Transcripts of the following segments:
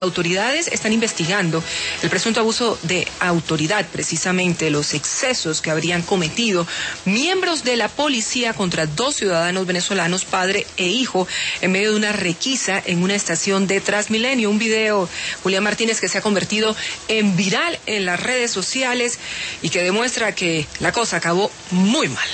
Autoridades están investigando el presunto abuso de autoridad, precisamente los excesos que habrían cometido miembros de la policía contra dos ciudadanos venezolanos, padre e hijo, en medio de una requisa en una estación de Transmilenio. Un video, Julián Martínez, que se ha convertido en viral en las redes sociales y que demuestra que la cosa acabó muy mal.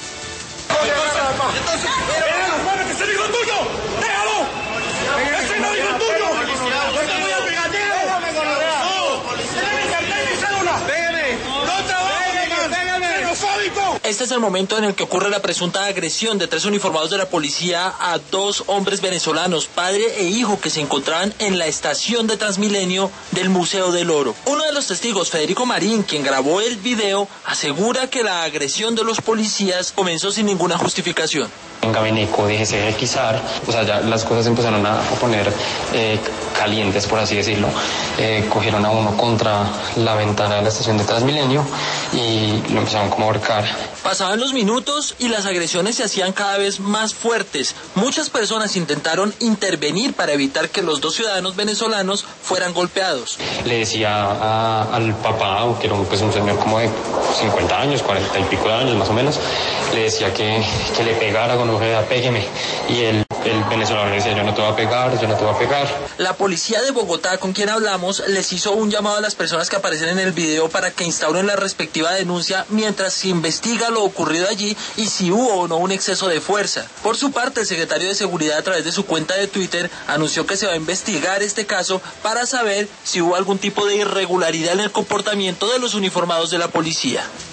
Este es el momento en el que ocurre la presunta agresión de tres uniformados de la policía a dos hombres venezolanos, padre e hijo, que se encontraban en la estación de Transmilenio del Museo del Oro. Uno de los testigos, Federico Marín, quien grabó el video, asegura que la agresión de los policías comenzó sin ninguna justificación. En Gabineco, déjese de requisar, o sea, ya las cosas empezaron a poner calientes, por así decirlo. Cogieron a uno contra la ventana de la estación de Transmilenio y lo empezaron como a ahorcar. Pasaban los minutos y las agresiones se hacían cada vez más fuertes. Muchas personas intentaron intervenir para evitar que los dos ciudadanos venezolanos fueran golpeados. Le decía al papá, que era un señor como de 50 años, 40 y pico de años más o menos, le decía que le pegara con ojeda, pégueme. Y el venezolano le decía, yo no te voy a pegar, yo no te voy a pegar. La policía de Bogotá, con quien hablamos, les hizo un llamado a las personas que aparecen en el video para que instauren la respectiva denuncia mientras se investiga lo ocurrido allí y si hubo o no un exceso de fuerza. Por su parte, el secretario de Seguridad, a través de su cuenta de Twitter, anunció que se va a investigar este caso para saber si hubo algún tipo de irregularidad en el comportamiento de los uniformados de la policía.